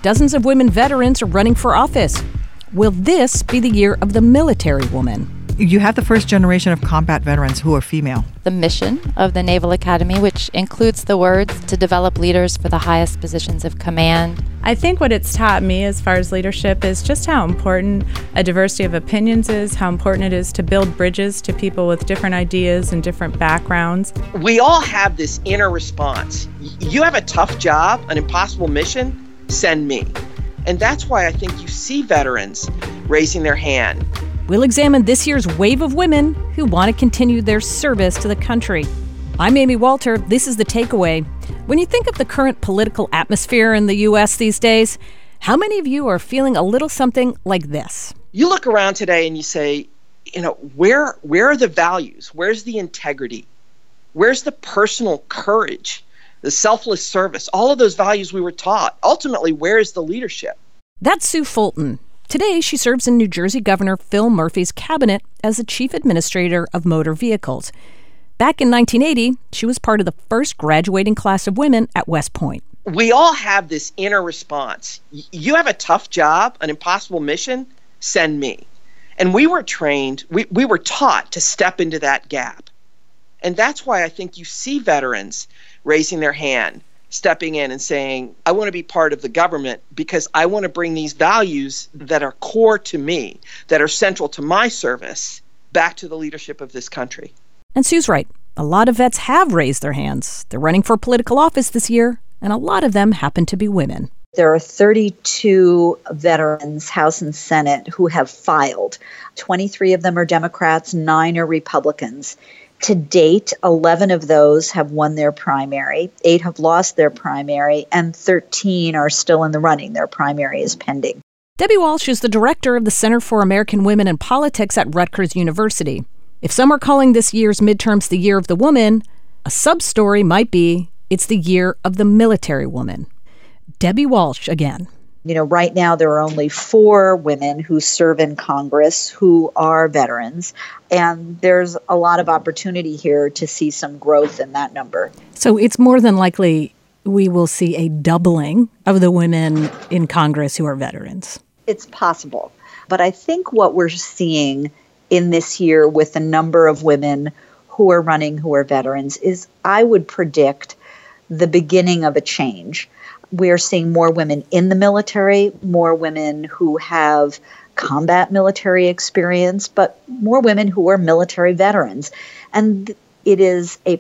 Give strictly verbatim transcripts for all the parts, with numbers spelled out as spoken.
dozens of women veterans are running for office. Will this be the year of the military woman? You have the first generation of combat veterans who are female. The mission of the Naval Academy, which includes the words to develop leaders for the highest positions of command. I think what it's taught me as far as leadership is just how important a diversity of opinions is, how important it is to build bridges to people with different ideas and different backgrounds. We all have this inner response. You have a tough job, an impossible mission, send me. And that's why I think you see veterans raising their hand. We'll examine this year's wave of women who want to continue their service to the country. I'm Amy Walter. This is The Takeaway. When you think of the current political atmosphere in the U S these days, how many of you are feeling a little something like this? You look around today and you say, you know, where where are the values? Where's the integrity? Where's the personal courage, the selfless service, all of those values we were taught? Ultimately, where is the leadership? That's Sue Fulton. Today, she serves in New Jersey Governor Phil Murphy's cabinet as the chief administrator of motor vehicles. Back in nineteen eighty, she was part of the first graduating class of women at West Point. We all have this inner response. You have a tough job, an impossible mission, send me. And we were trained, we, we were taught to step into that gap. And that's why I think you see veterans raising their hand, stepping in and saying, I want to be part of the government because I want to bring these values that are core to me, that are central to my service, back to the leadership of this country. And Sue's right. A lot of vets have raised their hands. They're running for political office this year, and a lot of them happen to be women. There are thirty-two veterans, House and Senate, who have filed. twenty-three of them are Democrats, nine are Republicans. To date, eleven of those have won their primary, eight have lost their primary, and thirteen are still in the running. Their primary is pending. Debbie Walsh is the director of the Center for American Women in Politics at Rutgers University. If some are calling this year's midterms the year of the woman, a sub-story might be it's the year of the military woman. Debbie Walsh again. You know, right now there are only four women who serve in Congress who are veterans, and there's a lot of opportunity here to see some growth in that number. So it's more than likely we will see a doubling of the women in Congress who are veterans. It's possible. But I think what we're seeing in this year with the number of women who are running who are veterans is, I would predict, the beginning of a change. We're seeing more women in the military, more women who have combat military experience, but more women who are military veterans. And it is a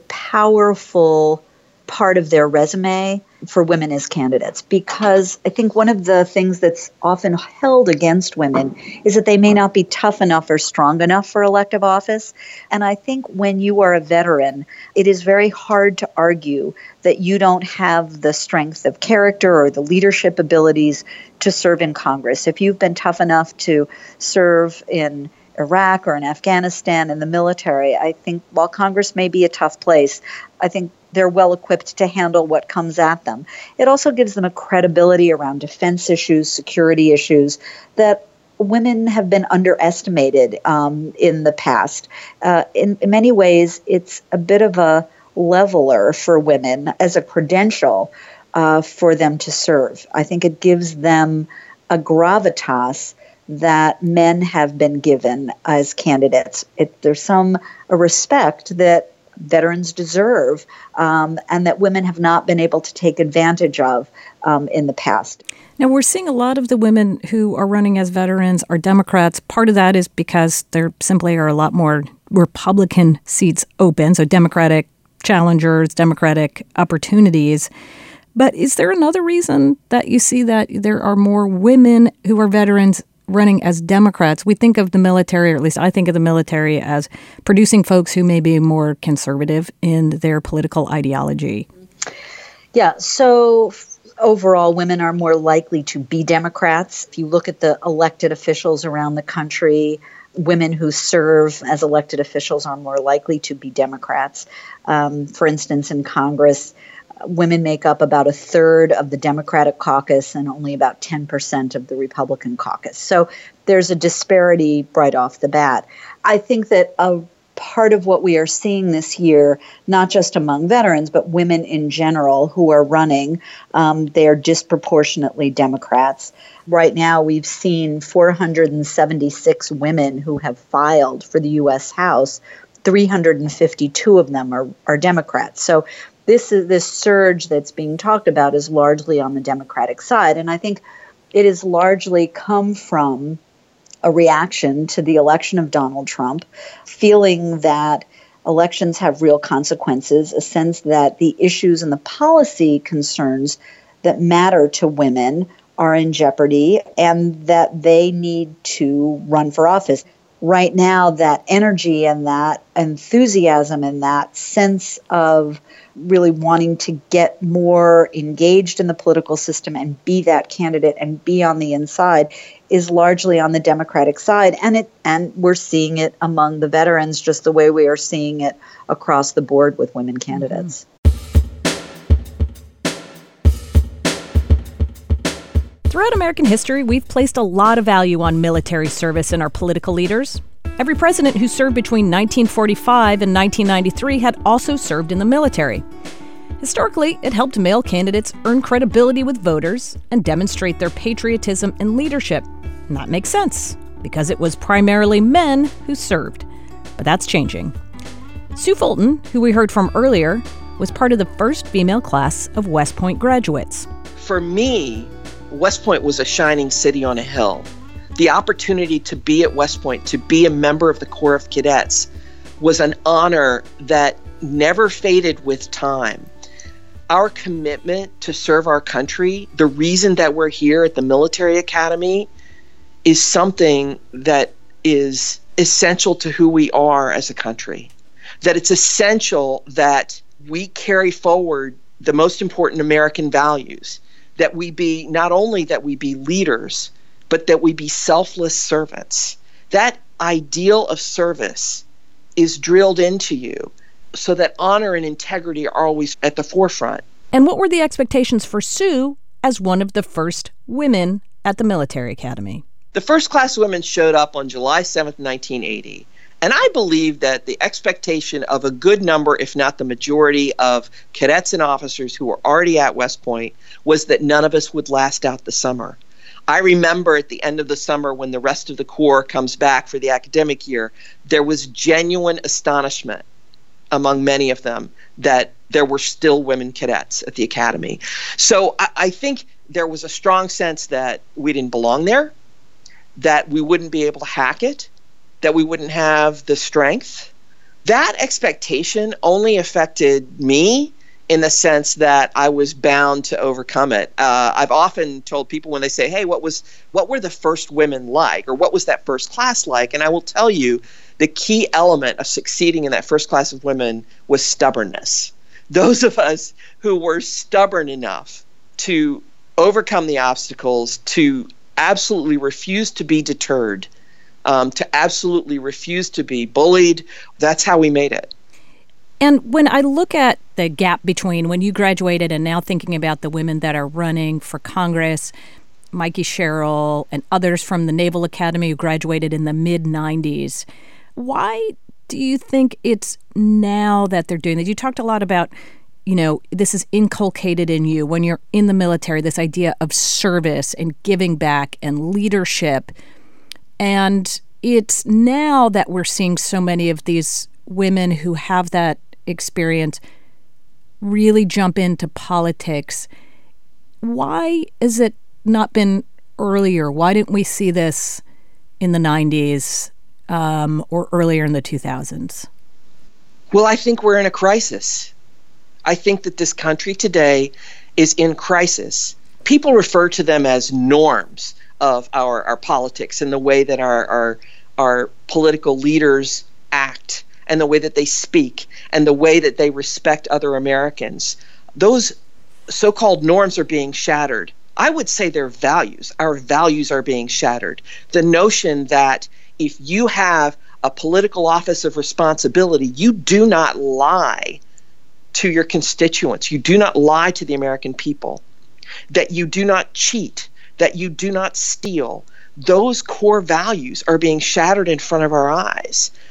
powerful part of their resume for women as candidates, because I think one of the things that's often held against women is that they may not be tough enough or strong enough for elective office. And I think when you are a veteran, it is very hard to argue that you don't have the strength of character or the leadership abilities to serve in Congress. If you've been tough enough to serve in Iraq or in Afghanistan in the military, I think while Congress may be a tough place, I think they're well equipped to handle what comes at them. It also gives them a credibility around defense issues, security issues that women have been underestimated um, in the past. Uh, in, in many ways, it's a bit of a leveler for women as a credential uh, for them to serve. I think it gives them a gravitas that men have been given as candidates. It, there's some a respect that veterans deserve um, and that women have not been able to take advantage of um, in the past. Now, we're seeing a lot of the women who are running as veterans are Democrats. Part of that is because there simply are a lot more Republican seats open, so Democratic challengers, Democratic opportunities. But is there another reason that you see that there are more women who are veterans running as Democrats? We think of the military, or at least I think of the military, as producing folks who may be more conservative in their political ideology. Yeah, so f- overall, women are more likely to be Democrats. If you look at the elected officials around the country, women who serve as elected officials are more likely to be Democrats. Um, for instance, in Congress, women make up about a third of the Democratic caucus and only about ten percent of the Republican caucus. So there's a disparity right off the bat. I think that a part of what we are seeing this year, not just among veterans, but women in general who are running. Um, they are disproportionately Democrats. Right now, we've seen four hundred seventy-six women who have filed for the U S House. three hundred fifty-two of them are, are Democrats. So this is this surge that's being talked about is largely on the Democratic side. And I think it has largely come from a reaction to the election of Donald Trump, feeling that elections have real consequences, a sense that the issues and the policy concerns that matter to women are in jeopardy and that they need to run for office. Right now, that energy and that enthusiasm and that sense of really wanting to get more engaged in the political system and be that candidate and be on the inside is largely on the Democratic side. And it and we're seeing it among the veterans just the way we are seeing it across the board with women candidates. Throughout American history, we've placed a lot of value on military service in our political leaders. Every president who served between nineteen forty-five and nineteen ninety-three had also served in the military. Historically, it helped male candidates earn credibility with voters and demonstrate their patriotism and leadership. And that makes sense, because it was primarily men who served. But that's changing. Sue Fulton, who we heard from earlier, was part of the first female class of West Point graduates. For me, West Point was a shining city on a hill. The opportunity to be at West Point, to be a member of the Corps of Cadets, was an honor that never faded with time. Our commitment to serve our country, the reason that we're here at the military academy, is something that is essential to who we are as a country. That it's essential that we carry forward the most important American values, that we be, not only that we be leaders, but that we be selfless servants. That ideal of service is drilled into you so that honor and integrity are always at the forefront. And what were the expectations for Sue as one of the first women at the military academy? The first class of women showed up on July seventh, nineteen eighty. And I believe that the expectation of a good number, if not the majority, of cadets and officers who were already at West Point was that none of us would last out the summer. I remember at the end of the summer when the rest of the Corps comes back for the academic year, there was genuine astonishment among many of them that there were still women cadets at the academy. So I, I think there was a strong sense that we didn't belong there, that we wouldn't be able to hack it, that we wouldn't have the strength. That expectation only affected me in the sense that I was bound to overcome it. Uh, I've often told people when they say, hey, what was, what were the first women like? Or what was that first class like? And I will tell you, the key element of succeeding in that first class of women was stubbornness. Those of us who were stubborn enough to overcome the obstacles, to absolutely refuse to be deterred, um, to absolutely refuse to be bullied, that's how we made it. And when I look at the gap between when you graduated and now thinking about the women that are running for Congress, Mikey Sherrill and others from the Naval Academy who graduated in the mid nineties, why do you think it's now that they're doing this? You talked a lot about, you know, this is inculcated in you when you're in the military, this idea of service and giving back and leadership. And it's now that we're seeing so many of these women who have that experience really jump into politics. Why has it not been earlier? Why didn't we see this in the nineties um, or earlier in the two thousands? Well, I think we're in a crisis. I think that this country today is in crisis. People refer to them as norms of our, our politics and the way that our, our, our political leaders act, and the way that they speak, and the way that they respect other Americans. Those so-called norms are being shattered. I would say they're values. Our values are being shattered. The notion that if you have a political office of responsibility, you do not lie to your constituents. You do not lie to the American people. That you do not cheat. That you do not steal. Those core values are being shattered in front of our eyes.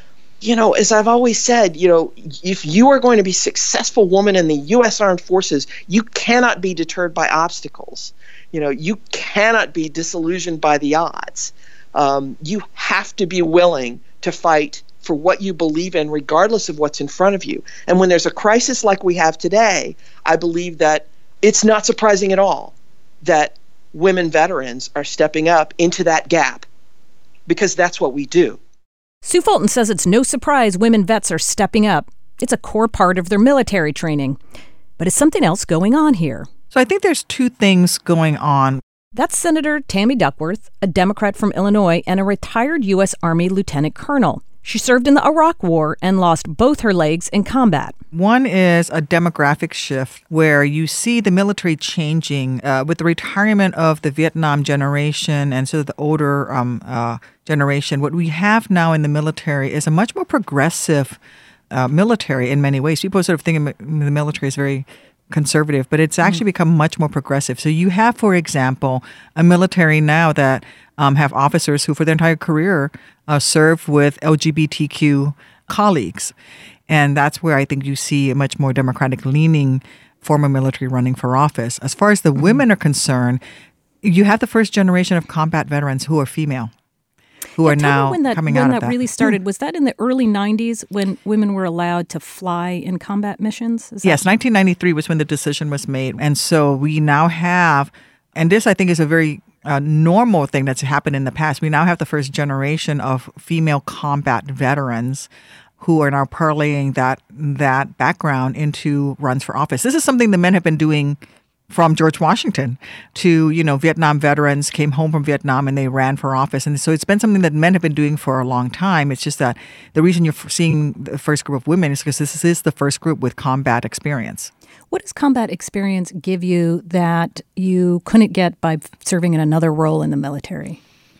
you know, as I've always said, you know, if you are going to be a successful woman in the U S Armed Forces, you cannot be deterred by obstacles. You know, you cannot be disillusioned by the odds. Um, you have to be willing to fight for what you believe in, regardless of what's in front of you. And when there's a crisis like we have today, I believe that it's not surprising at all that women veterans are stepping up into that gap, because that's what we do. Sue Fulton says it's no surprise women vets are stepping up. It's a core part of their military training. But is something else going on here? So I think there's two things going on. That's Senator Tammy Duckworth, a Democrat from Illinois and a retired U S Army lieutenant colonel. She served in the Iraq War and lost both her legs in combat. One is a demographic shift where you see the military changing uh, with the retirement of the Vietnam generation and sort of the older um, uh, generation. What we have now in the military is a much more progressive uh, military in many ways. People sort of think of the military as very conservative, but it's actually mm. become much more progressive. So you have, for example, a military now that um, have officers who for their entire career uh, serve with L G B T Q colleagues. And that's where I think you see a much more democratic-leaning former military running for office. As far as the mm-hmm. women are concerned, you have the first generation of combat veterans who are female, who yeah, are now when that, coming when out that of that. really started, was that in the early nineties when women were allowed to fly in combat missions? Is yes, that- nineteen ninety-three was when the decision was made. And so we now have, and this I think is a very uh, normal thing that's happened in the past, we now have the first generation of female combat veterans who are now parlaying that that background into runs for office. This is something the men have been doing from George Washington to, you know, Vietnam veterans came home from Vietnam and they ran for office. And so it's been something that men have been doing for a long time. It's just that the reason you're seeing the first group of women is because this is the first group with combat experience. What does combat experience give you that you couldn't get by serving in another role in the military?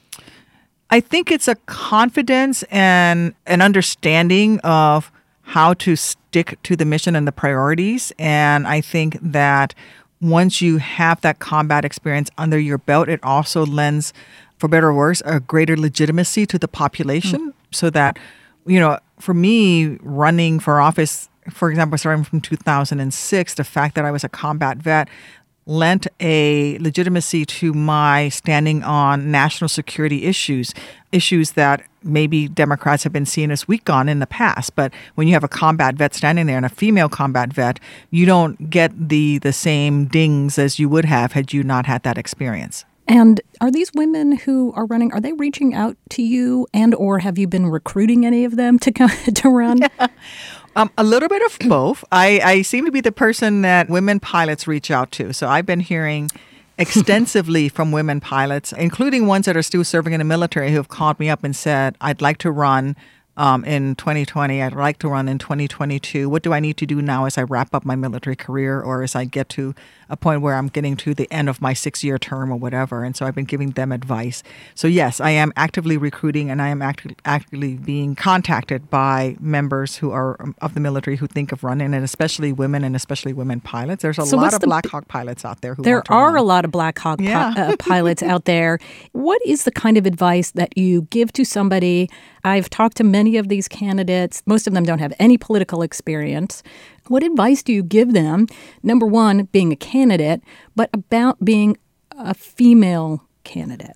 I think it's a confidence and an understanding of how to stick to the mission and the priorities. And I think that once you have that combat experience under your belt, it also lends, for better or worse, a greater legitimacy to the population. Mm. So that, you know, for me, running for office, for example, starting from two thousand six, the fact that I was a combat vet lent a legitimacy to my standing on national security issues, issues that maybe Democrats have been seen as weak on in the past. But when you have a combat vet standing there and a female combat vet, you don't get the the same dings as you would have had you not had that experience. And are these women who are running, are they reaching out to you, and or have you been recruiting any of them to come to run? Yeah. Um, a little bit of both. I, I seem to be the person that women pilots reach out to. So I've been hearing extensively from women pilots, including ones that are still serving in the military, who have called me up and said, I'd like to run um, in twenty twenty. I'd like to run in twenty twenty-two. What do I need to do now as I wrap up my military career or as I get to a point where I'm getting to the end of my six-year term or whatever? And so I've been giving them advice. So yes, I am actively recruiting and I am act- actively being contacted by members who are of the military who think of running, and especially women and especially women pilots. There's a so lot of the, Black Hawk pilots out there who There want to are run. a lot of Black Hawk yeah. pi- uh, pilots out there. What is the kind of advice that you give to somebody? I've talked to many of these candidates. Most of them don't have any political experience. What advice do you give them? Number one, being a candidate, but about being a female candidate.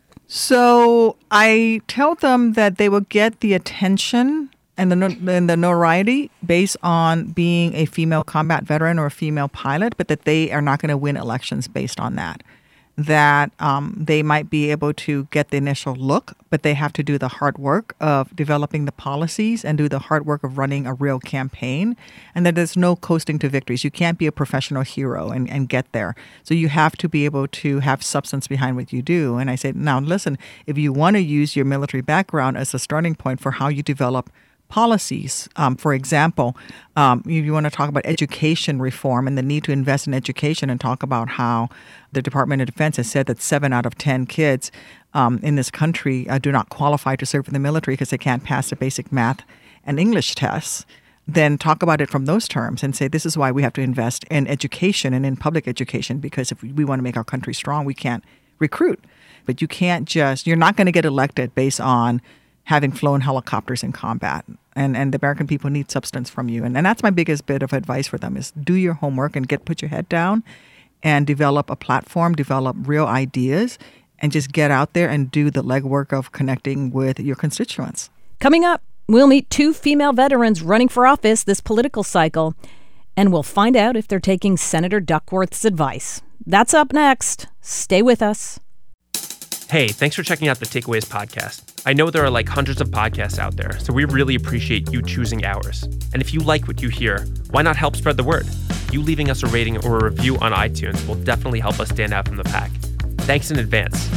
So I tell them that they will get the attention and the and the notoriety based on being a female combat veteran or a female pilot, but that they are not going to win elections based on that. That um, they might be able to get the initial look, but they have to do the hard work of developing the policies and do the hard work of running a real campaign, and that there's no coasting to victories. You can't be a professional hero and, and get there. So you have to be able to have substance behind what you do. And I say, now listen, if you want to use your military background as a starting point for how you develop policies. Um, for example, um, if you want to talk about education reform and the need to invest in education and talk about how the Department of Defense has said that seven out of ten kids um, in this country uh, do not qualify to serve in the military because they can't pass the basic math and English tests, then talk about it from those terms and say this is why we have to invest in education and in public education, because if we want to make our country strong, we can't recruit. But you can't just, you're not going to get elected based on having flown helicopters in combat. And and the American people need substance from you. And, and that's my biggest bit of advice for them is do your homework and get put your head down and develop a platform, develop real ideas, and just get out there and do the legwork of connecting with your constituents. Coming up, we'll meet two female veterans running for office this political cycle, and we'll find out if they're taking Senator Duckworth's advice. That's up next. Stay with us. Hey, thanks for checking out the Takeaways podcast. I know there are like hundreds of podcasts out there, so we really appreciate you choosing ours. And if you like what you hear, why not help spread the word? You leaving us a rating or a review on iTunes will definitely help us stand out from the pack. Thanks in advance.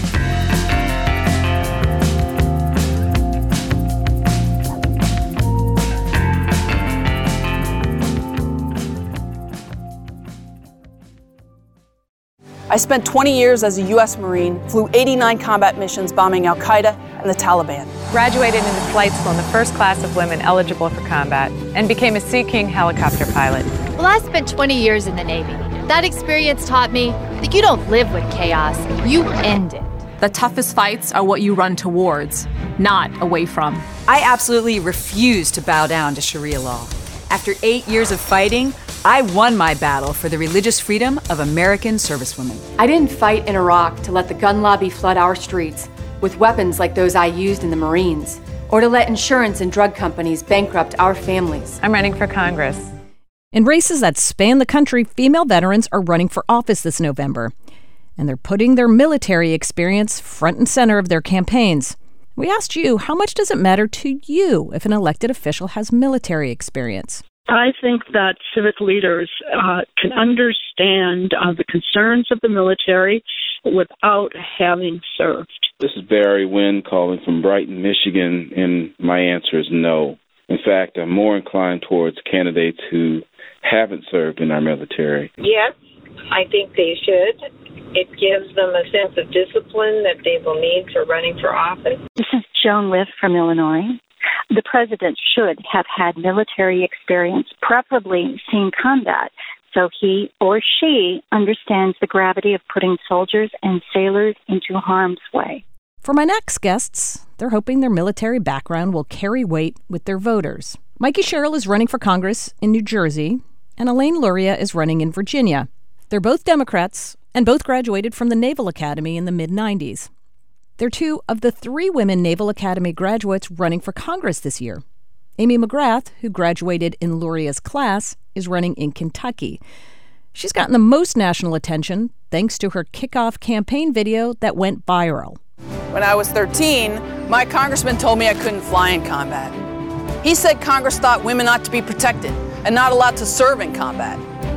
I spent twenty years as a U S Marine, flew eighty-nine combat missions bombing Al-Qaeda and the Taliban. Graduated into flight school in the first class of women eligible for combat, and became a Sea King helicopter pilot. Well, I spent twenty years in the Navy. That experience taught me that you don't live with chaos, you end it. The toughest fights are what you run towards, not away from. I absolutely refuse to bow down to Sharia law. After eight years of fighting, I won my battle for the religious freedom of American servicewomen. I didn't fight in Iraq to let the gun lobby flood our streets with weapons like those I used in the Marines, or to let insurance and drug companies bankrupt our families. I'm running for Congress. In races that span the country, female veterans are running for office this November, and they're putting their military experience front and center of their campaigns. We asked you, how much does it matter to you if an elected official has military experience? I think that civic leaders uh, can understand uh, the concerns of the military without having served. This is Barry Wynn calling from Brighton, Michigan, and my answer is no. In fact, I'm more inclined towards candidates who haven't served in our military. Yes, I think they should. It gives them a sense of discipline that they will need for running for office. This is Joan Liff from Illinois. The president should have had military experience, preferably seen combat, so he or she understands the gravity of putting soldiers and sailors into harm's way. For my next guests, they're hoping their military background will carry weight with their voters. Mikey Sherrill is running for Congress in New Jersey, and Elaine Luria is running in Virginia. They're both Democrats, and both graduated from the Naval Academy in the mid nineties. They're two of the three women Naval Academy graduates running for Congress this year. Amy McGrath, who graduated in Luria's class, is running in Kentucky. She's gotten the most national attention thanks to her kickoff campaign video that went viral. When I was thirteen, my congressman told me I couldn't fly in combat. He said Congress thought women ought to be protected and not allowed to serve in combat.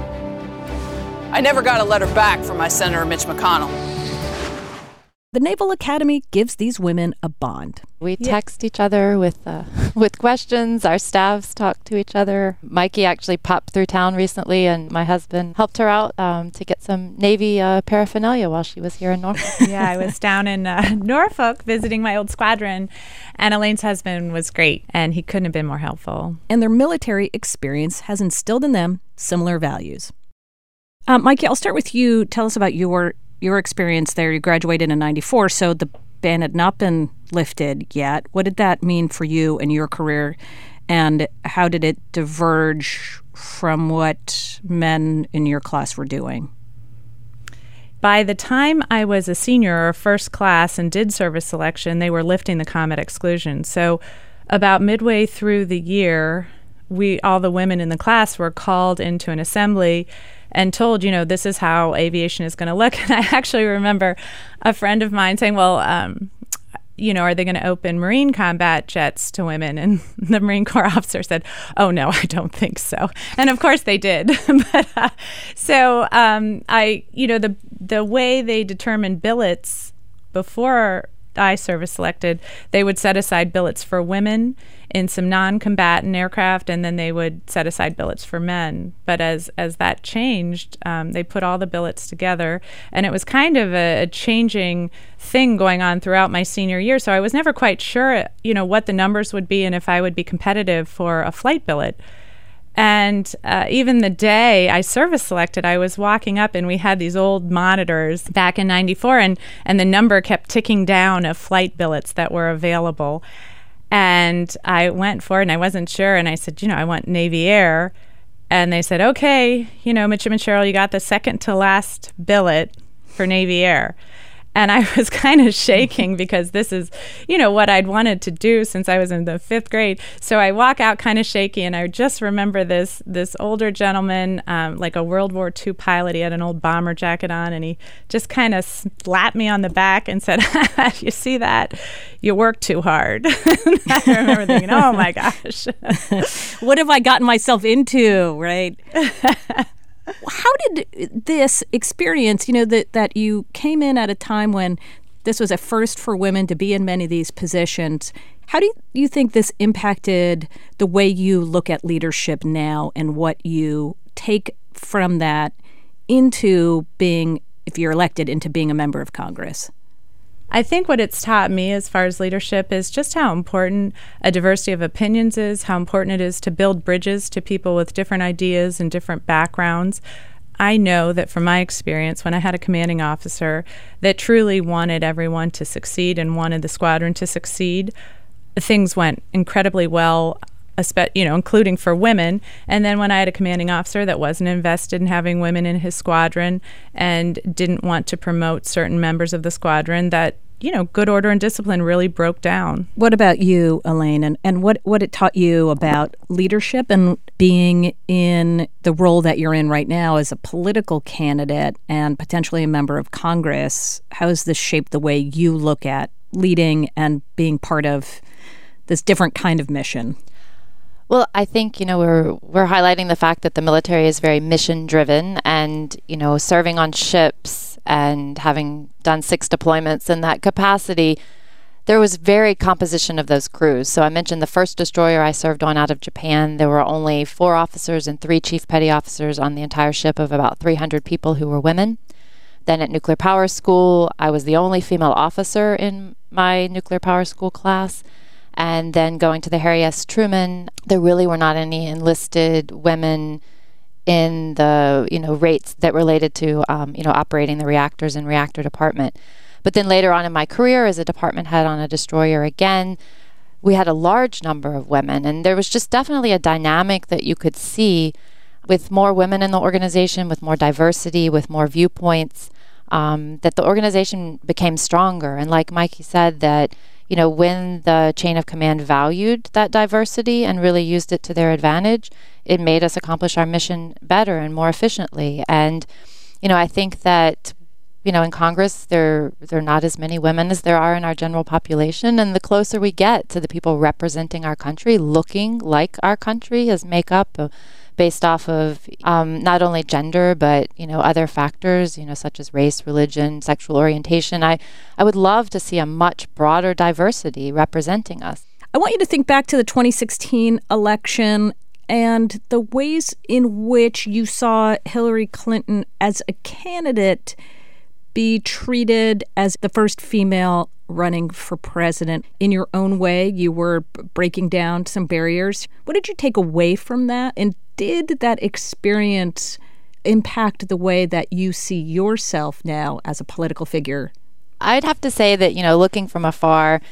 I never got a letter back from my Senator Mitch McConnell. The Naval Academy gives these women a bond. We text each other with uh, with questions. Our staffs talk to each other. Mikey actually popped through town recently, and my husband helped her out um, to get some Navy uh, paraphernalia while she was here in Norfolk. Yeah, I was down in uh, Norfolk visiting my old squadron, and Elaine's husband was great, and he couldn't have been more helpful. And their military experience has instilled in them similar values. Uh, Mikey, I'll start with you. Tell us about your your experience there. You graduated in ninety-four, so the ban had not been lifted yet. What did that mean for you and your career, and how did it diverge from what men in your class were doing? By the time I was a senior or first class and did service selection, they were lifting the combat exclusion. So about midway through the year, we all the women in the class were called into an assembly and told, you know, this is how aviation is going to look. And I actually remember a friend of mine saying, well, um, you know, are they going to open Marine combat jets to women? And the Marine Corps officer said, oh, no, I don't think so. And of course they did. but uh, so um, I, you know, the the way they determined billets before I service selected, they would set aside billets for women in some non-combatant aircraft, and then they would set aside billets for men. But as as that changed, um, they put all the billets together, and it was kind of a, a changing thing going on throughout my senior year. So I was never quite sure, you know, what the numbers would be and if I would be competitive for a flight billet. And uh, even the day I service selected, I was walking up and we had these old monitors back in ninety-four, and, and the number kept ticking down of flight billets that were available. And I went for it, and I wasn't sure. And I said, you know, I want Navy Air. And they said, okay, you know, Midshipman Cheryl, you got the second to last billet for Navy Air. And I was kind of shaking because this is, you know, what I'd wanted to do since I was in the fifth grade. So I walk out kind of shaky, and I just remember this this older gentleman, um, like a World War Two pilot. He had an old bomber jacket on, and he just kind of slapped me on the back and said, you see that? You work too hard. I remember thinking, oh, my gosh. What have I gotten myself into, right? How did this experience, you know, that, that you came in at a time when this was a first for women to be in many of these positions, how do you think this impacted the way you look at leadership now and what you take from that into being, if you're elected, into being a member of Congress? I think what it's taught me as far as leadership is just how important a diversity of opinions is, how important it is to build bridges to people with different ideas and different backgrounds. I know that from my experience, when I had a commanding officer that truly wanted everyone to succeed and wanted the squadron to succeed, things went incredibly well, you know, including for women. And then when I had a commanding officer that wasn't invested in having women in his squadron and didn't want to promote certain members of the squadron, that, you know, good order and discipline really broke down. What about you, Elaine, and, and what, what it taught you about leadership and being in the role that you're in right now as a political candidate and potentially a member of Congress? How has this shaped the way you look at leading and being part of this different kind of mission? Well, I think, you know, we're we're highlighting the fact that the military is very mission driven, and, you know, serving on ships and having done six deployments in that capacity, there was very composition of those crews. So I mentioned the first destroyer I served on out of Japan. There were only four officers and three chief petty officers on the entire ship of about three hundred people who were women. Then at nuclear power school, I was the only female officer in my nuclear power school class. And then going to the Harry S. Truman, there really were not any enlisted women in the, you know, rates that related to, um, you know, operating the reactors and reactor department. But then later on in my career as a department head on a destroyer again, we had a large number of women. And there was just definitely a dynamic that you could see with more women in the organization, with more diversity, with more viewpoints, um, that the organization became stronger. And like Mikey said, that, you know, when the chain of command valued that diversity and really used it to their advantage, it made us accomplish our mission better and more efficiently. And, you know, I think that, you know, in Congress, there there are not as many women as there are in our general population. And the closer we get to the people representing our country, looking like our country as makeup, uh, based off of um, not only gender, but, you know, other factors, you know, such as race, religion, sexual orientation. I, I would love to see a much broader diversity representing us. I want you to think back to the twenty sixteen election and the ways in which you saw Hillary Clinton as a candidate be treated as the first female running for president. In your own way, you were breaking down some barriers. What did you take away from that? And did that experience impact the way that you see yourself now as a political figure? I'd have to say that, you know, looking from afar,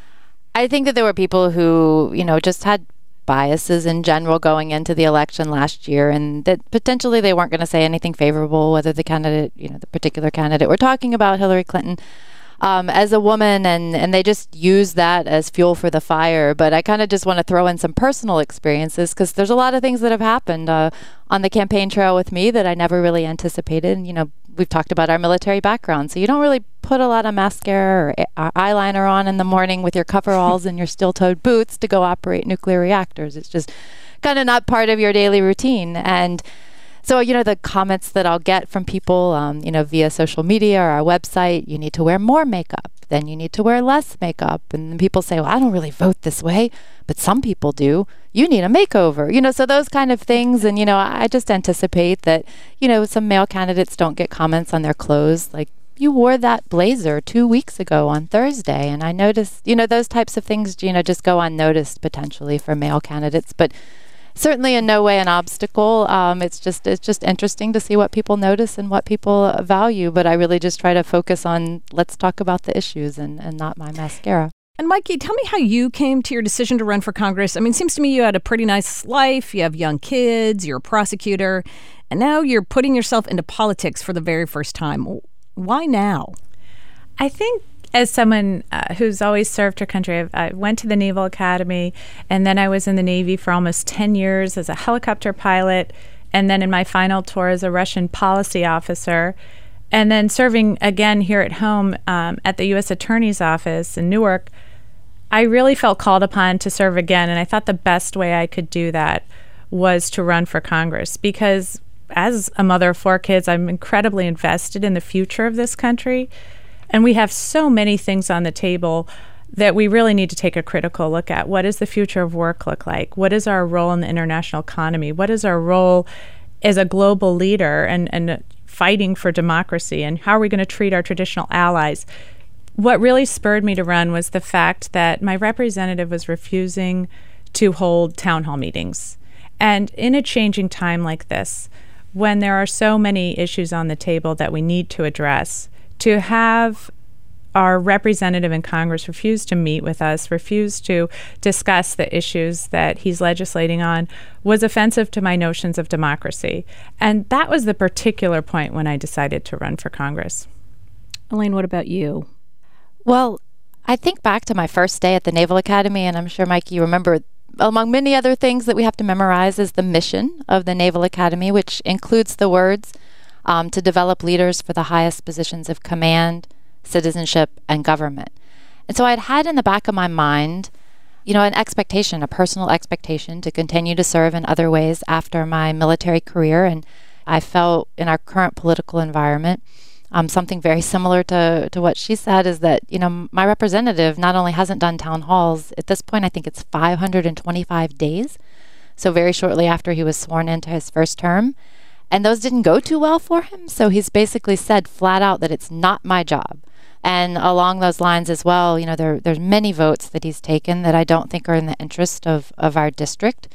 I think that there were people who, you know, just had biases in general going into the election last year, and that potentially they weren't going to say anything favorable, whether the candidate, you know, the particular candidate we're talking about, Hillary Clinton, um, as a woman, and, and they just use that as fuel for the fire. But I kind of just want to throw in some personal experiences, because there's a lot of things that have happened uh, on the campaign trail with me that I never really anticipated. And, you know, we've talked about our military background, so you don't really put a lot of mascara or uh, eyeliner on in the morning with your coveralls and your steel-toed boots to go operate nuclear reactors. It's just kind of not part of your daily routine. And so, you know, the comments that I'll get from people, um, you know, via social media or our website, you need to wear more makeup, then you need to wear less makeup. And then people say, well, I don't really vote this way, but some people do. You need a makeover, you know, so those kind of things. And, you know, I just anticipate that, you know, some male candidates don't get comments on their clothes like, you wore that blazer two weeks ago on Thursday. And I noticed, you know, those types of things, you know, just go unnoticed potentially for male candidates. But certainly in no way an obstacle. Um, it's just it's just interesting to see what people notice and what people value. But I really just try to focus on, let's talk about the issues and, and not my mascara. And Mikey, tell me how you came to your decision to run for Congress. I mean, it seems to me you had a pretty nice life. You have young kids, you're a prosecutor, and now you're putting yourself into politics for the very first time. Why now? I think as someone uh, who's always served her country, I've, I went to the Naval Academy, and then I was in the Navy for almost ten years as a helicopter pilot, and then in my final tour as a Russian policy officer, and then serving again here at home um, at the U S Attorney's Office in Newark. I really felt called upon to serve again, and I thought the best way I could do that was to run for Congress, because as a mother of four kids, I'm incredibly invested in the future of this country, and we have so many things on the table that we really need to take a critical look at. What does the future of work look like? What is our role in the international economy? What is our role as a global leader and, and fighting for democracy? And how are we going to treat our traditional allies? What really spurred me to run was the fact that my representative was refusing to hold town hall meetings. And in a changing time like this, when there are so many issues on the table that we need to address, to have our representative in Congress refuse to meet with us, refuse to discuss the issues that he's legislating on, was offensive to my notions of democracy. And that was the particular point when I decided to run for Congress. Elaine, what about you? Well, I think back to my first day at the Naval Academy, and I'm sure, Mike, you remember, among many other things that we have to memorize is the mission of the Naval Academy, which includes the words um, to develop leaders for the highest positions of command, citizenship, and government. And so I'd had in the back of my mind, you know, an expectation, a personal expectation to continue to serve in other ways after my military career. And I felt in our current political environment, um, something very similar to, to what she said is that, you know, my representative not only hasn't done town halls, at this point I think it's five hundred twenty-five days, so very shortly after he was sworn into his first term. And those didn't go too well for him, so he's basically said flat out that it's not my job. And along those lines as well, you know, there there's many votes that he's taken that I don't think are in the interest of, of our district.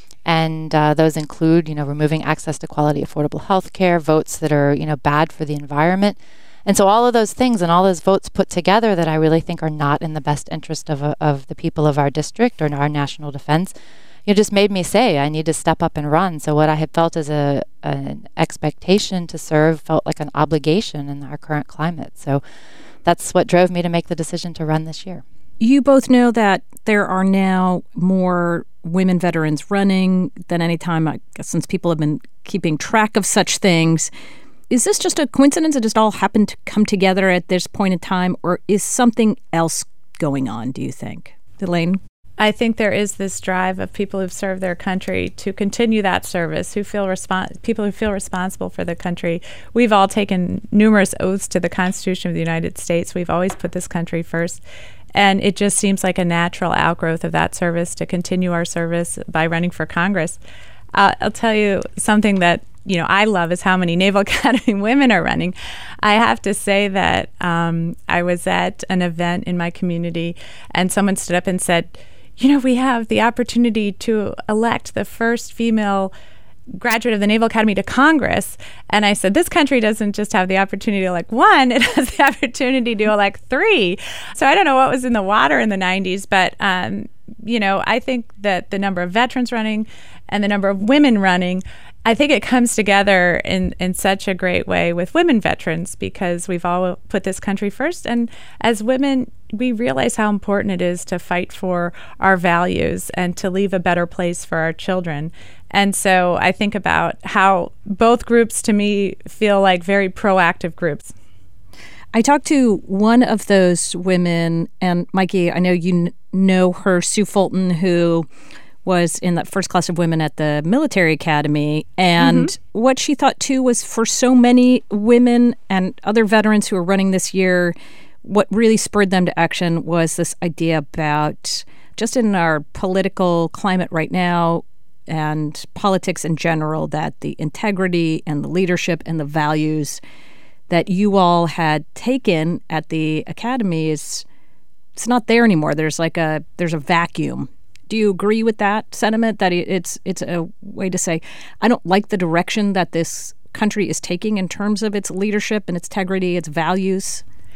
And uh, those include, you know, removing access to quality, affordable health care, votes that are, you know, bad for the environment. And so all of those things and all those votes put together that I really think are not in the best interest of, uh, of the people of our district or our national defense, it just made me say I need to step up and run. So what I had felt as a an expectation to serve felt like an obligation in our current climate. So that's what drove me to make the decision to run this year. You both know that there are now more women veterans running than any time, I guess, since people have been keeping track of such things. Is this just a coincidence? It just all happened to come together at this point in time, or is something else going on, do you think? Elaine? I think there is this drive of people who've served their country to continue that service, who feel respons- people who feel responsible for the country. We've all taken numerous oaths to the Constitution of the United States. We've always put this country first. And it just seems like a natural outgrowth of that service to continue our service by running for Congress. Uh, I'll tell you something that, you know, I love is how many Naval Academy women are running. I have to say that um, I was at an event in my community and someone stood up and said, you know, we have the opportunity to elect the first female graduate of the Naval Academy to Congress. And I said, this country doesn't just have the opportunity to elect one, it has the opportunity to elect three. So I don't know what was in the water in the nineties, but, um, you know, I think that the number of veterans running and the number of women running, I think it comes together in, in such a great way with women veterans because we've all put this country first. And as women, we realize how important it is to fight for our values and to leave a better place for our children. And so I think about how both groups, to me, feel like very proactive groups. I talked to one of those women, and Mikey, I know you n- know her, Sue Fulton, who was in that first class of women at the military academy. And mm-hmm. what she thought, too, was for so many women and other veterans who are running this year, what really spurred them to action was this idea about, just in our political climate right now and politics in general, that the integrity and the leadership and the values that you all had taken at the academy is it's not there anymore. There's like a there's a vacuum. Do you agree with that sentiment, that it's it's a way to say, I don't like the direction that this country is taking in terms of its leadership and its integrity, its values?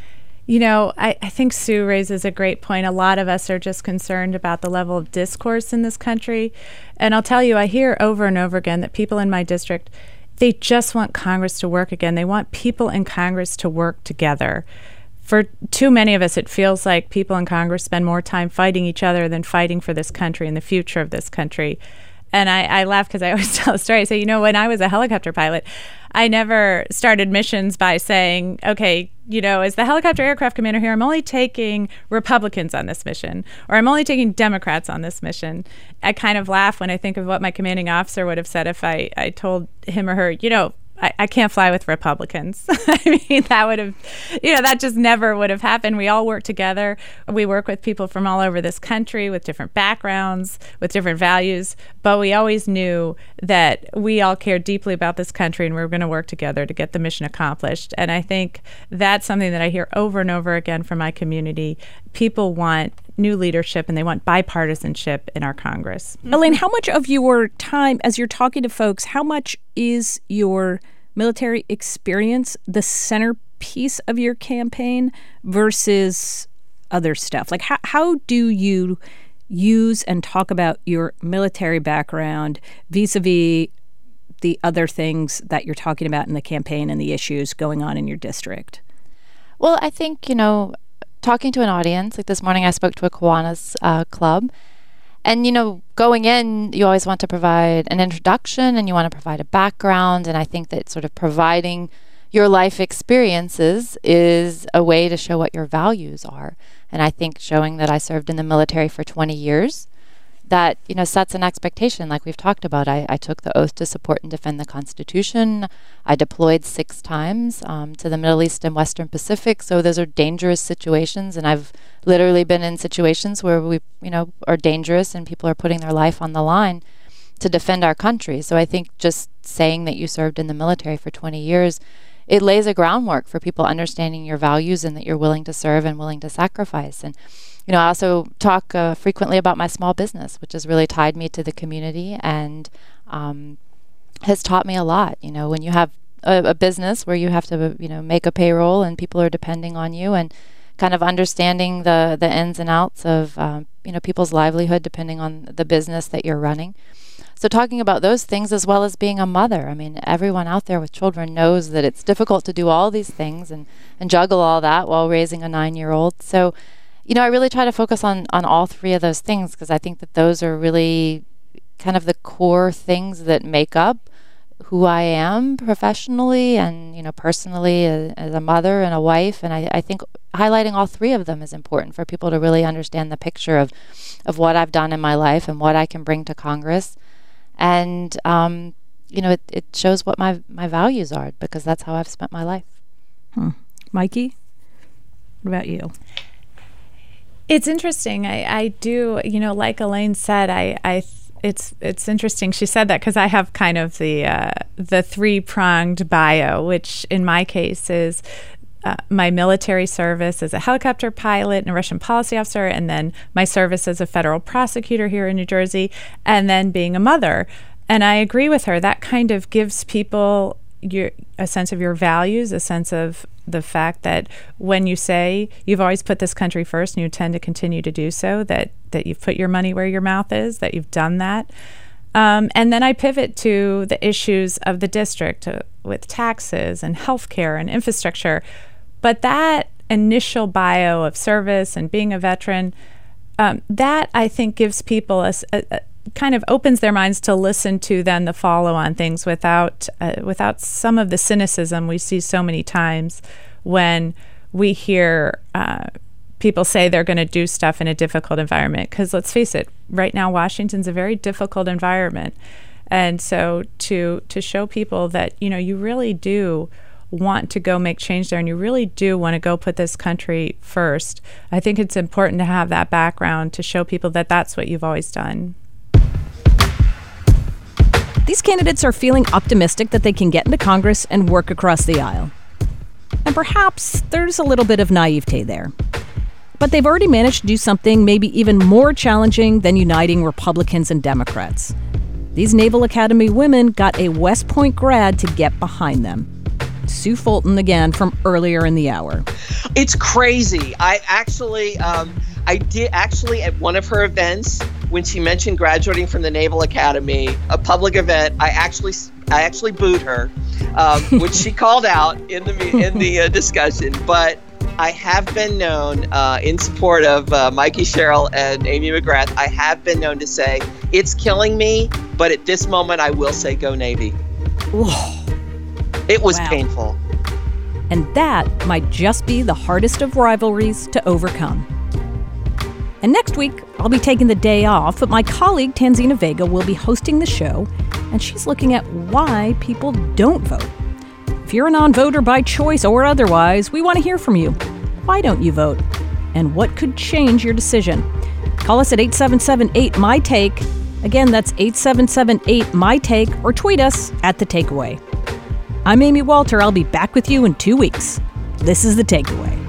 You know, I, I think Sue raises a great point. A lot of us are just concerned about the level of discourse in this country. And I'll tell you, I hear over and over again that people in my district, they just want Congress to work again. They want people in Congress to work together. For too many of us, it feels like people in Congress spend more time fighting each other than fighting for this country and the future of this country. And I, I laugh because I always tell a story. I say, you know, when I was a helicopter pilot, I never started missions by saying, okay, you know, as the helicopter aircraft commander here, I'm only taking Republicans on this mission, or I'm only taking Democrats on this mission. I kind of laugh when I think of what my commanding officer would have said if I, I told him or her, you know, I, I can't fly with Republicans. I mean, that would have, you know, that just never would have happened. We all work together. We work with people from all over this country with different backgrounds, with different values. But we always knew that we all cared deeply about this country and we were going to work together to get the mission accomplished. And I think that's something that I hear over and over again from my community. People want new leadership and they want bipartisanship in our Congress. Elaine, how much of your time as you're talking to folks, how much is your military experience the centerpiece of your campaign versus other stuff? Like how, how do you use and talk about your military background vis-a-vis the other things that you're talking about in the campaign and the issues going on in your district? Well, I think, you know, talking to an audience, like this morning I spoke to a Kiwanis uh, club. And, you know, going in, you always want to provide an introduction and you want to provide a background. And I think that sort of providing your life experiences is a way to show what your values are. And I think showing that I served in the military for twenty years, that, you know, sets an expectation like we've talked about. I, I took the oath to support and defend the Constitution. I deployed six times um, to the Middle East and Western Pacific. So those are dangerous situations. And I've literally been in situations where we, you know, are dangerous and people are putting their life on the line to defend our country. So I think just saying that you served in the military for twenty years, it lays a groundwork for people understanding your values and that you're willing to serve and willing to sacrifice. And you know, I also talk uh, frequently about my small business, which has really tied me to the community and um, has taught me a lot. You know, when you have a, a business where you have to, you know, make a payroll and people are depending on you, and kind of understanding the the ins and outs of, um, you know, people's livelihood depending on the business that you're running. So talking about those things as well as being a mother. I mean, everyone out there with children knows that it's difficult to do all these things and, and juggle all that while raising a nine-year-old. So you know, I really try to focus on, on all three of those things because I think that those are really kind of the core things that make up who I am professionally and, you know, personally as, as a mother and a wife. And I, I think highlighting all three of them is important for people to really understand the picture of, of what I've done in my life and what I can bring to Congress. And, um, you know, it, it shows what my, my values are because that's how I've spent my life. Hmm. Mikey, what about you? It's interesting. I, I do, you know, like Elaine said, I, I it's it's interesting she said that because I have kind of the uh, the three-pronged bio, which in my case is uh, my military service as a helicopter pilot and a Russian policy officer, and then my service as a federal prosecutor here in New Jersey, and then being a mother. And I agree with her. That kind of gives people your a sense of your values, a sense of the fact that when you say you've always put this country first and you tend to continue to do so, that that you've put your money where your mouth is, that you've done that. Um, and then I pivot to the issues of the district uh, with taxes and healthcare and infrastructure. But that initial bio of service and being a veteran, um, that I think gives people a, a, a kind of opens their minds to listen to then the follow-on things without uh, without some of the cynicism we see so many times when we hear uh, people say they're going to do stuff in a difficult environment. Because let's face it, right now Washington's a very difficult environment, and so to to show people that you know you really do want to go make change there and you really do want to go put this country first, I think it's important to have that background to show people that that's what you've always done. These candidates are feeling optimistic that they can get into Congress and work across the aisle. And perhaps there's a little bit of naivete there. But they've already managed to do something maybe even more challenging than uniting Republicans and Democrats. These Naval Academy women got a West Point grad to get behind them. Sue Fulton again from earlier in the hour. It's crazy. I actually, um, I did actually at one of her events when she mentioned graduating from the Naval Academy, a public event. I actually, I actually booed her, um, which she called out in the in the uh, discussion. But I have been known, uh, in support of uh, Mikey Sherrill and Amy McGrath, I have been known to say it's killing me, but at this moment, I will say go Navy. Whoa. It was Wow. painful. And that might just be the hardest of rivalries to overcome. And next week, I'll be taking the day off, but my colleague Tanzina Vega will be hosting the show, and she's looking at why people don't vote. If you're a non-voter by choice or otherwise, we want to hear from you. Why don't you vote? And what could change your decision? Call us at eight seven seven eight M Y Take. Again, that's eight seven seven eight M Y Take, or tweet us at The Takeaway. I'm Amy Walter. I'll be back with you in two weeks. This is The Takeaway.